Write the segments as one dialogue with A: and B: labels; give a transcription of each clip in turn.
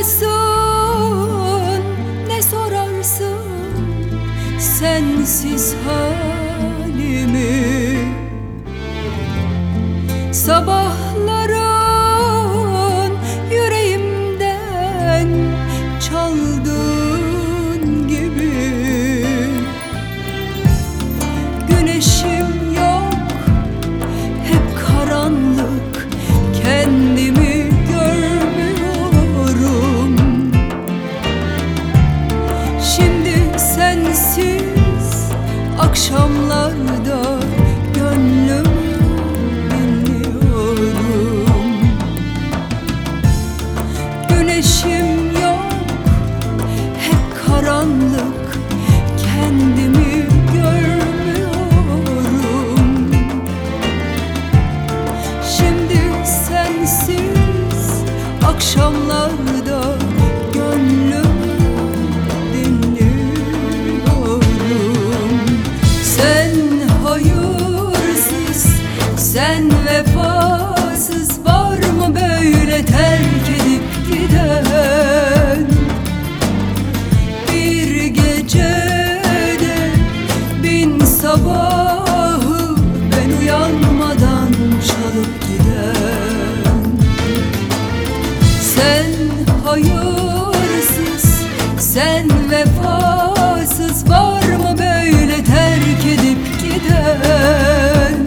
A: ararsın, ne sorarsın sensiz halimi. Sabahların yüreğimden çaldığın gibi. Güneşim yok, hep karanlık, kendimi görmüyorum. Şimdi sensiz akşamlarda gönlüm dinliyorum. Güneşim yok, hep karanlık, kendimi görmüyorum. Şimdi sensiz akşamlarda gönlüm dinliyorum. Sen hayırsız, sen vefasız, var mı böyle terk edip giden? Bir gecede bin sabahı ben uyanmadan çalıp giden. Sen hayırsız, sen vefasız, var mı böyle terk edip giden?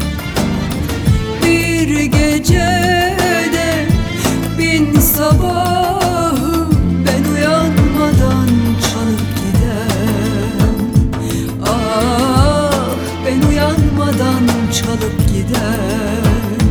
A: Bir gecede bin sabahı ben uyanmadan çalıp giden. Ah, ben uyanmadan çalıp giden.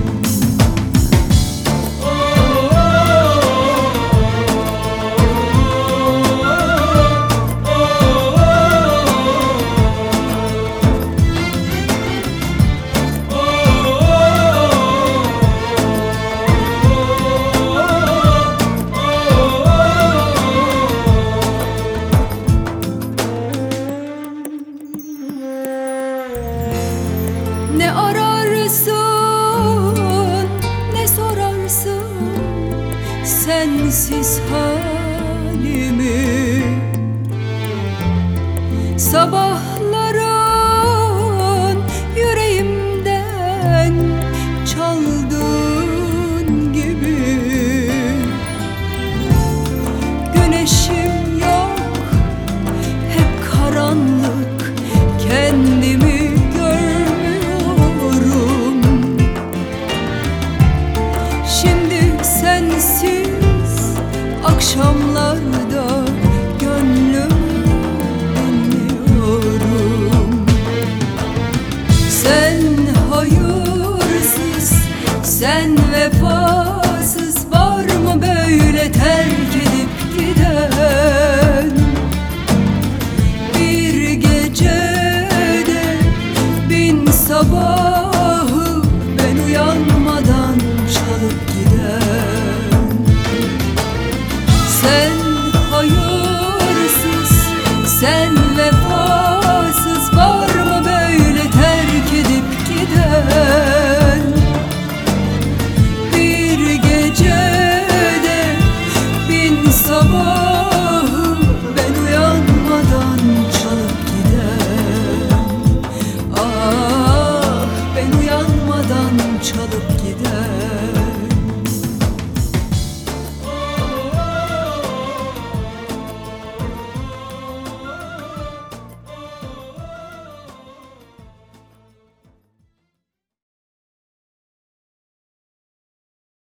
A: Ne ararsın, ne sorarsın sensiz halimi. Sabahların yüreğimden çaldığın gibi. Güneşim yok, hep karanlık, kendimi sensiz akşamlar